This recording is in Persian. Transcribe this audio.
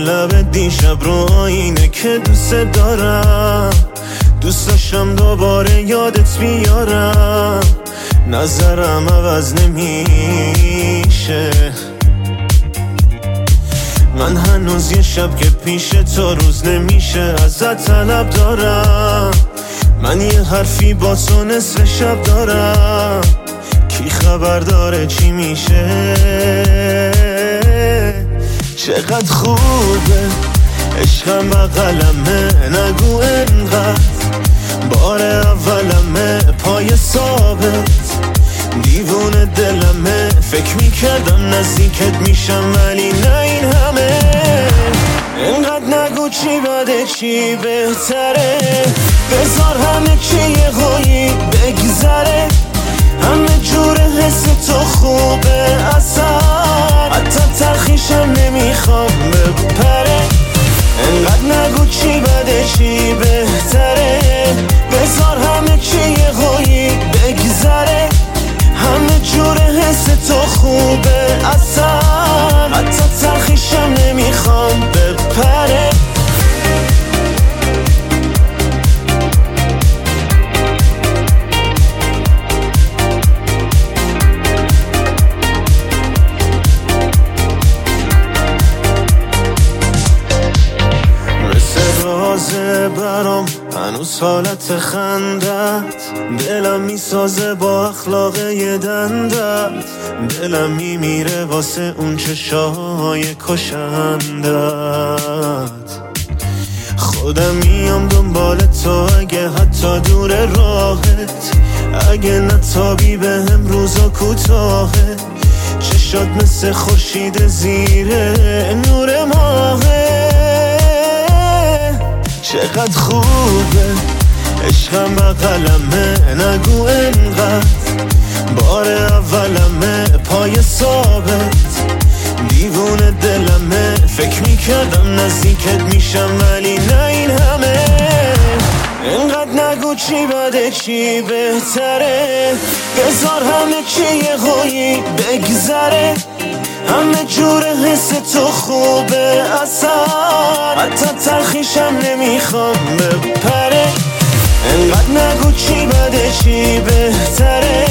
لب دیشب رو آینه که دوست دارم، دوست داشتم دوباره یادت بیارم. نظرم عوض نمیشه، من هنوز یه شب که پیش تو روز نمیشه ازت طلب دارم. من یه حرفی با تو نصف شب دارم، کی خبر داره چی میشه؟ چقدر خوبه عشقم بغلمه، نگو انقدر بار اولمه، پای ثابت دیوونه دلمه. فکر میکردم نزدیکت میشم ولی نه این همه. انقدر نگو چی بده چی بهتره، بذار همه چی یه غویی بگذره. همه جور حس تو خوبه اصلا، حتی تلخیشم نمیخوام بپره. انقدر نگو چی بده چی بهتره، بذار همه چی یه غویی بگذره. همه جور حس تو خوبه اصلا، حتی تلخیشم نمیخوام بپره. برام هنوز حالت خندت، دلم میسازه با اخلاق یه دندت. دلم میمیره واسه اون چشای کشندت. خودم میام دنبال تو اگه حتی دور راهت، اگه نتابی به هم روزا کوتاهه. چشات مثل خورشید زیره نور ماهه. چقدر خوبه عشقم بغلمه، نگو انقدر بار اولمه، پای ثابت دیوونه دلمه. فکر میکردم نزدیکت میشم ولی نه این همه. انقدر نگو چی بده چی بهتره، بذار همه چی یه غویی بگذره. همه جور حس تو خوبه اصلا، حتی تلخیشم نمیخوام بپره. انقدر نگو چی بده چی بهتره،